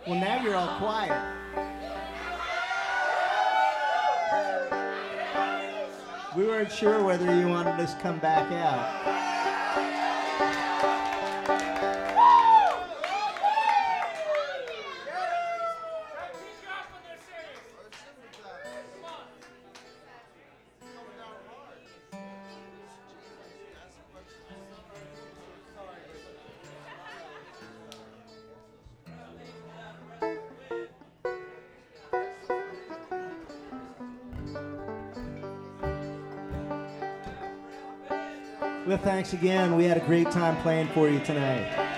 Well, now you're all quiet. We weren't sure whether you wanted us to come back out. Well, thanks again. We had a great time playing for you tonight.